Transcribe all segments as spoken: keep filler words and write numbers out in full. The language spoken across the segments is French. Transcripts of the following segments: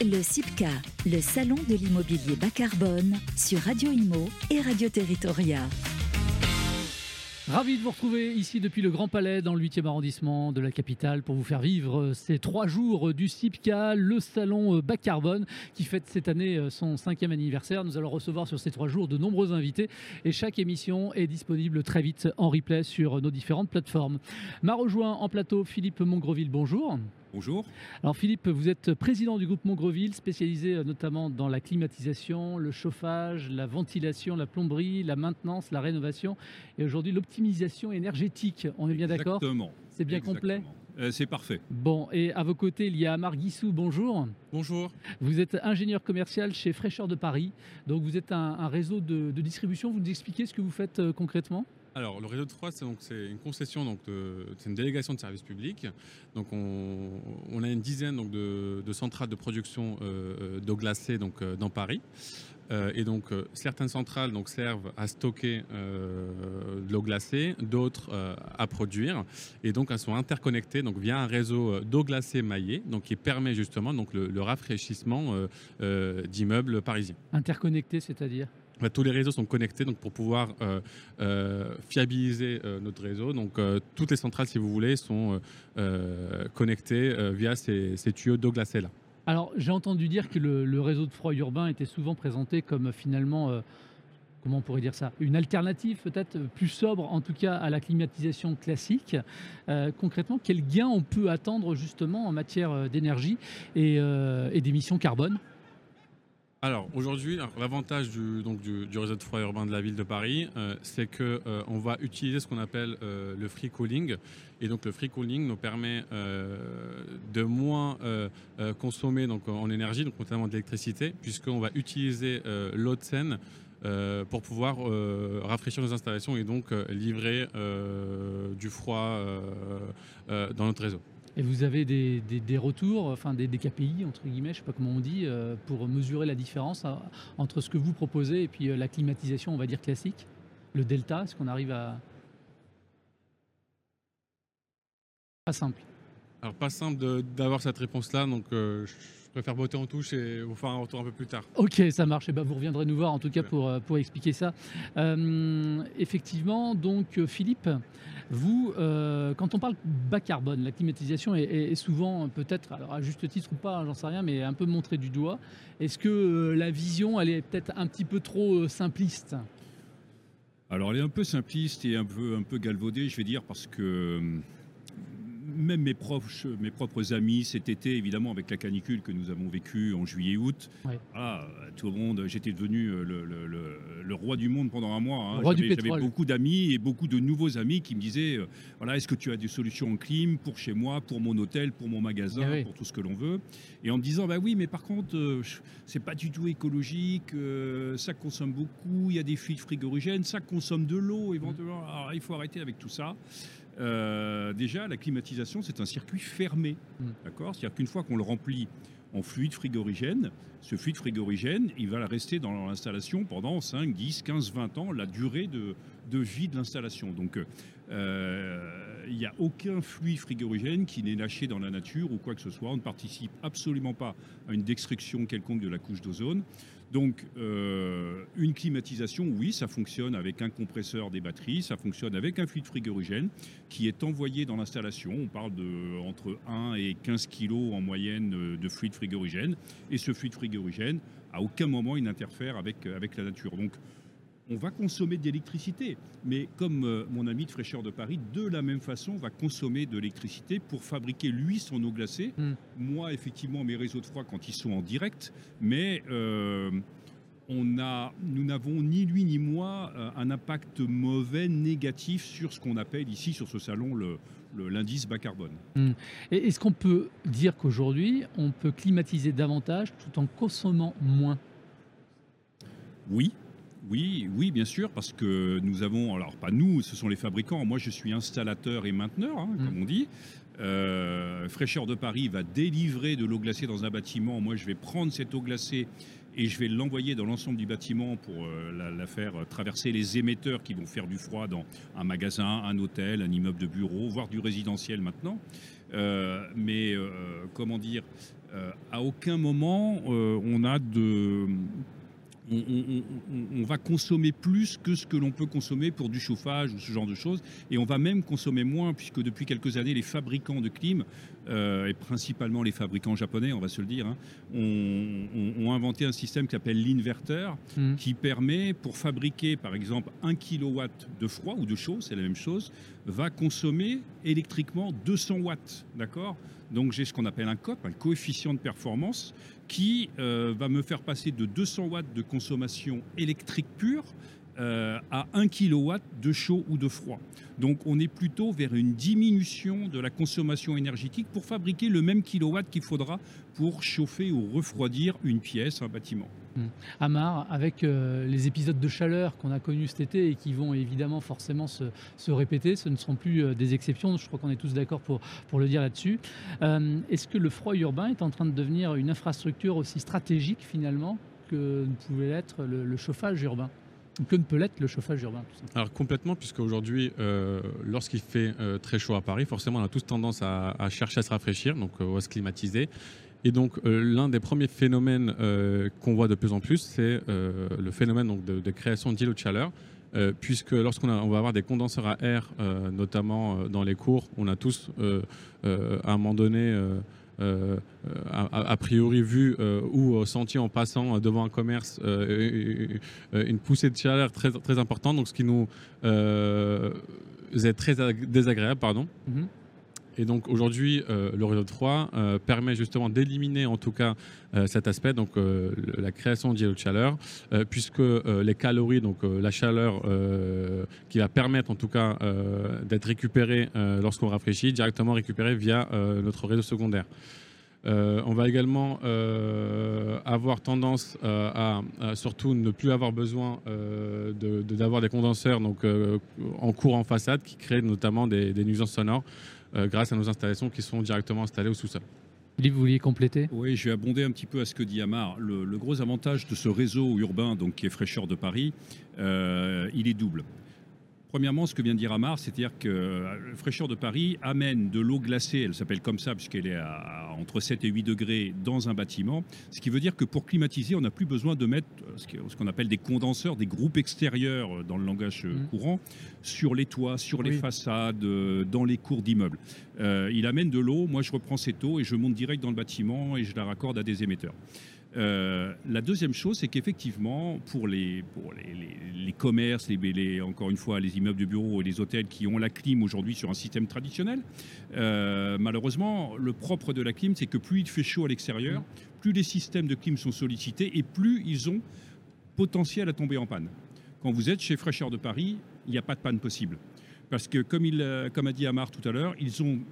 Le CIPCA, le salon de l'immobilier bas carbone sur Radio Imo et Radio Territoria. Ravi de vous retrouver ici depuis le Grand Palais dans le huitième arrondissement de la capitale pour vous faire vivre ces trois jours du CIPCA, le salon bas carbone qui fête cette année son cinquième anniversaire. Nous allons recevoir sur ces trois jours de nombreux invités et chaque émission est disponible très vite en replay sur nos différentes plateformes. M'a rejoint en plateau Philippe Mongreville, bonjour. Bonjour. Alors Philippe, vous êtes président du groupe Mongreville, spécialisé notamment dans la climatisation, le chauffage, la ventilation, la plomberie, la maintenance, la rénovation et aujourd'hui l'optimisation énergétique. On est bien d'accord ? Exactement. C'est bien Exactement. complet ? euh, C'est parfait. Bon, et à vos côtés, il y a Amar Guissou, bonjour. Bonjour. Vous êtes ingénieur commercial chez Fraîcheur de Paris, donc vous êtes un, un réseau de, de distribution. Vous nous expliquez ce que vous faites euh, concrètement ? Alors, le réseau de froid, c'est, donc, c'est une concession, donc, de, c'est une délégation de service public. Donc, on, on a une dizaine donc, de, de centrales de production euh, d'eau glacée donc, euh, dans Paris. Euh, et donc, euh, certaines centrales donc, servent à stocker euh, de l'eau glacée, d'autres euh, à produire. Et donc, elles sont interconnectées donc, via un réseau d'eau glacée maillée, donc, qui permet justement donc, le, le rafraîchissement euh, euh, d'immeubles parisiens. Interconnecté, c'est-à-dire ? Tous les réseaux sont connectés donc pour pouvoir euh, euh, fiabiliser euh, notre réseau. Donc, euh, toutes les centrales, si vous voulez, sont euh, connectées euh, via ces, ces tuyaux d'eau glacée-là. Alors, j'ai entendu dire que le, le réseau de froid urbain était souvent présenté comme finalement, euh, comment on pourrait dire ça, une alternative peut-être plus sobre, en tout cas à la climatisation classique. Euh, concrètement, quel gain on peut attendre justement en matière d'énergie et, euh, et d'émissions carbone ? Alors aujourd'hui, alors, l'avantage du, donc, du, du réseau de froid urbain de la ville de Paris, euh, c'est qu'on euh, va utiliser ce qu'on appelle euh, le free cooling. Et donc le free cooling nous permet euh, de moins euh, euh, consommer donc, en énergie, donc notamment d'électricité, puisqu'on va utiliser euh, l'eau de Seine euh, pour pouvoir euh, rafraîchir nos installations et donc euh, livrer euh, du froid euh, euh, dans notre réseau. Et vous avez des, des, des retours, enfin des, des K P I, entre guillemets, je ne sais pas comment on dit, euh, pour mesurer la différence hein, entre ce que vous proposez et puis euh, la climatisation, on va dire, classique ? Le delta, est-ce qu'on arrive à... Pas simple. Alors, pas simple de, d'avoir cette réponse-là, donc euh, je préfère botter en touche et vous faire un retour un peu plus tard. Ok, ça marche. Et ben, vous reviendrez nous voir en tout cas pour, pour expliquer ça. Euh, effectivement, donc Philippe, vous, euh, quand on parle bas carbone, la climatisation est, est souvent peut-être, alors à juste titre ou pas, j'en sais rien, mais un peu montrée du doigt. Est-ce que euh, la vision, elle est peut-être un petit peu trop euh, simpliste ? Alors, elle est un peu simpliste et un peu, un peu galvaudée, je vais dire, parce que même mes, proches, mes propres amis cet été, évidemment, avec la canicule que nous avons vécue en juillet-août, ouais. ah, tout le monde, j'étais devenu le, le, le, le roi du monde pendant un mois. Hein. Le roi j'avais, du pétrole. J'avais beaucoup d'amis et beaucoup de nouveaux amis qui me disaient euh, voilà, est-ce que tu as des solutions en clim pour chez moi, pour mon hôtel, pour mon magasin, ah, oui. pour tout ce que l'on veut. Et en me disant bah oui, mais par contre, euh, c'est pas du tout écologique, euh, ça consomme beaucoup, il y a des fuites frigorigènes, ça consomme de l'eau éventuellement. Alors, il faut arrêter avec tout ça. Euh, déjà, la climatisation, c'est un circuit fermé. Mmh. D'accord ? C'est-à-dire qu'une fois qu'on le remplit en fluide frigorigène, ce fluide frigorigène, il va rester dans l'installation pendant cinq, dix, quinze, vingt ans, la durée de, de vie de l'installation. Donc, euh, il n'y a aucun fluide frigorigène qui n'est lâché dans la nature ou quoi que ce soit. On ne participe absolument pas à une destruction quelconque de la couche d'ozone. Donc, euh, une climatisation, oui, ça fonctionne avec un compresseur des batteries, ça fonctionne avec un fluide frigorigène qui est envoyé dans l'installation. On parle de entre un et quinze kilos en moyenne de fluide frigorigène. Et ce fluide frigorigène, à aucun moment, il n'interfère avec, avec la nature. Donc, on va consommer de l'électricité, mais comme euh, mon ami de Fraîcheur de Paris, de la même façon, va consommer de l'électricité pour fabriquer, lui, son eau glacée. Mm. Moi, effectivement, mes réseaux de froid quand ils sont en direct, mais euh, on a, nous n'avons ni lui ni moi euh, un impact mauvais, négatif sur ce qu'on appelle ici, sur ce salon, le, le, l'indice bas carbone. Mm. Et est-ce qu'on peut dire qu'aujourd'hui, on peut climatiser davantage tout en consommant moins ? Oui. Oui, oui, bien sûr, parce que nous avons, alors pas nous, ce sont les fabricants, moi je suis installateur et mainteneur, hein, mmh. comme on dit. Euh, Fraîcheur de Paris va délivrer de l'eau glacée dans un bâtiment, moi je vais prendre cette eau glacée et je vais l'envoyer dans l'ensemble du bâtiment pour euh, la, la faire traverser les émetteurs qui vont faire du froid dans un magasin, un hôtel, un immeuble de bureau, voire du résidentiel maintenant. Euh, mais euh, comment dire, euh, à aucun moment euh, on a de... On, on, on, on va consommer plus que ce que l'on peut consommer pour du chauffage ou ce genre de choses. Et on va même consommer moins, puisque depuis quelques années, les fabricants de clim, euh, et principalement les fabricants japonais, on va se le dire, hein, ont, ont, ont inventé un système qui s'appelle l'inverter, mmh. qui permet, pour fabriquer par exemple un kilowatt de froid ou de chaud, c'est la même chose, va consommer électriquement deux cents watts. D'accord ? Donc j'ai ce qu'on appelle un C O P, un coefficient de performance, qui euh, va me faire passer de deux cents watts de consommation électrique pure euh, à un kilowatt de chaud ou de froid. Donc on est plutôt vers une diminution de la consommation énergétique pour fabriquer le même kilowatt qu'il faudra pour chauffer ou refroidir une pièce, un bâtiment. Mmh. Amar, avec euh, les épisodes de chaleur qu'on a connus cet été et qui vont évidemment forcément se, se répéter, ce ne seront plus euh, des exceptions, je crois qu'on est tous d'accord pour, pour le dire là-dessus. Euh, est-ce que le froid urbain est en train de devenir une infrastructure aussi stratégique finalement que ne pouvait l'être le, le chauffage urbain ? Que ne peut l'être le chauffage urbain tout simplement. Alors complètement, puisque aujourd'hui, euh, lorsqu'il fait euh, très chaud à Paris, forcément on a tous tendance à, à chercher à se rafraîchir, donc euh, à se climatiser. Et donc euh, l'un des premiers phénomènes euh, qu'on voit de plus en plus, c'est euh, le phénomène donc, de, de création d'îlots de chaleur. Euh, puisque lorsqu'on a, on va avoir des condenseurs à air, euh, notamment euh, dans les cours, on a tous euh, euh, à un moment donné... Euh, Euh, a, a priori vu euh, ou senti en passant devant un commerce euh, une poussée de chaleur très, très importante, donc ce qui nous euh, est très désagréable. Pardon. Mm-hmm. Et donc aujourd'hui, euh, le réseau de froid euh, permet justement d'éliminer en tout cas euh, cet aspect, donc euh, la création d'îlots de chaleur, euh, puisque euh, les calories, donc euh, la chaleur euh, qui va permettre en tout cas euh, d'être récupérée euh, lorsqu'on rafraîchit, directement récupérée via euh, notre réseau secondaire. Euh, on va également euh, avoir tendance euh, à, à surtout ne plus avoir besoin euh, de, de, d'avoir des condenseurs donc, euh, en cours en façade qui créent notamment des, des nuisances sonores euh, grâce à nos installations qui sont directement installées au sous-sol. Philippe, vous vouliez compléter ? Oui, je vais abonder un petit peu à ce que dit Amar. Le, le gros avantage de ce réseau urbain donc, qui est Fraîcheur de Paris, euh, il est double. Premièrement, ce que vient de dire Amar, c'est-à-dire que euh, Fraîcheur de Paris amène de l'eau glacée, elle s'appelle comme ça puisqu'elle est à, à entre sept et huit degrés dans un bâtiment, ce qui veut dire que pour climatiser, on n'a plus besoin de mettre ce qu'on appelle des condenseurs, des groupes extérieurs dans le langage mmh. courant, sur les toits, sur les oui. façades, dans les cours d'immeubles. Euh, il amène de l'eau, moi je reprends cette eau et je monte direct dans le bâtiment et je la raccorde à des émetteurs. Euh, la deuxième chose, c'est qu'effectivement, pour les, pour les, les, les commerces, les, les, encore une fois, les immeubles de bureaux et les hôtels qui ont la clim aujourd'hui sur un système traditionnel, euh, malheureusement, le propre de la clim, c'est que plus il fait chaud à l'extérieur, plus les systèmes de clim sont sollicités et plus ils ont potentiel à tomber en panne. Quand vous êtes chez Fraîcheur de Paris, il n'y a pas de panne possible. Parce que, comme, il, comme a dit Amar tout à l'heure, ils ont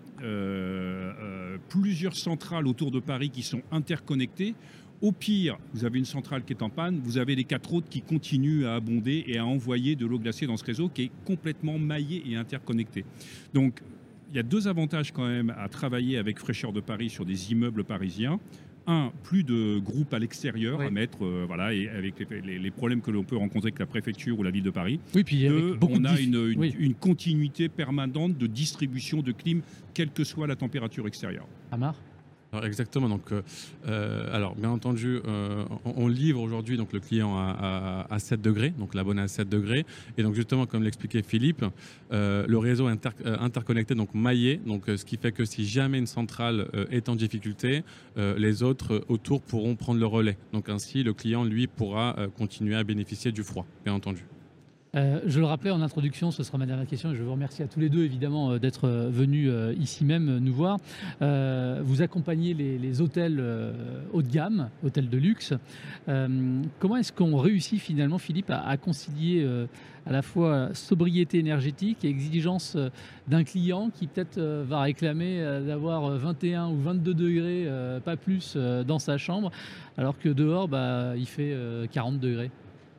euh, euh, plusieurs centrales autour de Paris qui sont interconnectées. Au pire, vous avez une centrale qui est en panne, vous avez les quatre autres qui continuent à abonder et à envoyer de l'eau glacée dans ce réseau qui est complètement maillé et interconnecté. Donc, il y a deux avantages quand même à travailler avec Fraîcheur de Paris sur des immeubles parisiens. Un, plus de groupes à l'extérieur oui. à mettre, euh, voilà, et avec les, les, les problèmes que l'on peut rencontrer avec la préfecture ou la ville de Paris. Oui, puis Deux, on a dif... une, une, oui. une continuité permanente de distribution de clim, quelle que soit la température extérieure. Amar ? Alors exactement. Donc, euh, alors bien entendu, euh, on, on livre aujourd'hui donc le client à, à, à sept degrés, donc l'abonné à sept degrés. Et donc justement, comme l'expliquait Philippe, euh, le réseau est inter, euh, interconnecté, donc maillé. Donc, euh, ce qui fait que si jamais une centrale euh, est en difficulté, euh, les autres euh, autour pourront prendre le relais. Donc ainsi, le client lui pourra euh, continuer à bénéficier du froid, bien entendu. Euh, je le rappelais en introduction, ce sera ma dernière question et je vous remercie à tous les deux évidemment euh, d'être euh, venus euh, ici même euh, nous voir. Euh, vous accompagnez les, les hôtels euh, haut de gamme, hôtels de luxe. Euh, comment est-ce qu'on réussit finalement, Philippe, à, à concilier euh, à la fois sobriété énergétique et exigence euh, d'un client qui peut-être euh, va réclamer euh, d'avoir vingt et un ou vingt-deux degrés, euh, pas plus, euh, dans sa chambre, alors que dehors, bah, il fait euh, quarante degrés?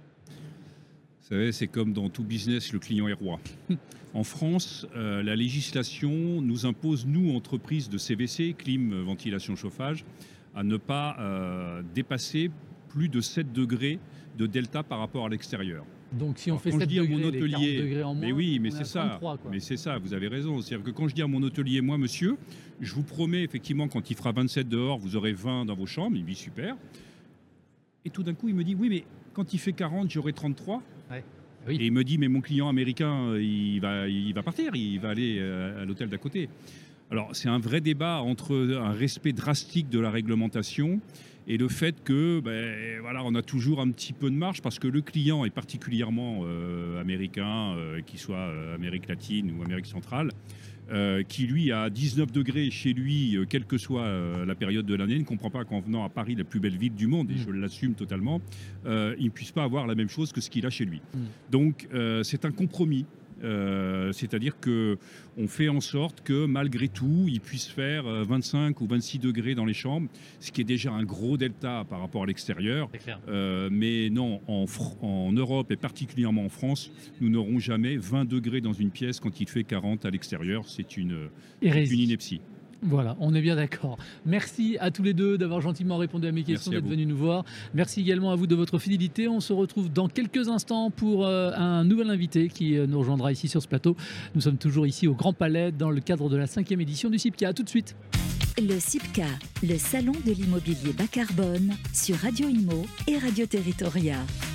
Vous savez, c'est comme dans tout business, le client est roi. En France, euh, la législation nous impose, nous, entreprises de C V C, clim, ventilation, chauffage, à ne pas euh, dépasser plus de sept degrés de delta par rapport à l'extérieur. Donc si on Alors, fait quand je sept dis à degrés, mon les quarante hôtelier, degrés en moins, mais oui, mais on est c'est à ça, trente-trois, quoi. mais c'est ça, vous avez raison. C'est-à-dire que quand je dis à mon hôtelier, moi, monsieur, je vous promets effectivement, quand il fera vingt-sept dehors, vous aurez vingt dans vos chambres. Il me dit super. Et tout d'un coup, il me dit, oui, mais quand il fait quarante, j'aurai trente-trois. Ouais. Oui. Et il me dit, mais mon client américain, il va, il va partir, il va aller à l'hôtel d'à côté. Alors, c'est un vrai débat entre un respect drastique de la réglementation et le fait que, ben, voilà, on a toujours un petit peu de marge parce que le client est particulièrement euh, américain, euh, qu'il soit euh, Amérique latine ou Amérique centrale, euh, qui lui a dix-neuf degrés chez lui, euh, quelle que soit euh, la période de l'année, ne comprend pas qu'en venant à Paris, la plus belle ville du monde, et je l'assume totalement, euh, il ne puisse pas avoir la même chose que ce qu'il a chez lui. Mm. Donc, euh, c'est un compromis. Euh, c'est-à-dire qu'on fait en sorte que malgré tout, il puisse faire vingt-cinq ou vingt-six degrés dans les chambres, ce qui est déjà un gros delta par rapport à l'extérieur. Euh, mais non, en, en Europe et particulièrement en France, nous n'aurons jamais vingt degrés dans une pièce quand il fait quarante à l'extérieur. C'est une, c'est une ineptie. Voilà, on est bien d'accord. Merci à tous les deux d'avoir gentiment répondu à mes questions, d'être venus nous voir. Merci également à vous de votre fidélité. On se retrouve dans quelques instants pour euh, un nouvel invité qui euh, nous rejoindra ici sur ce plateau. Nous sommes toujours ici au Grand Palais dans le cadre de la cinquième édition du SIPCA. A tout de suite. Le SIPCA, le salon de l'immobilier bas carbone sur Radio Imo et Radio Territoria.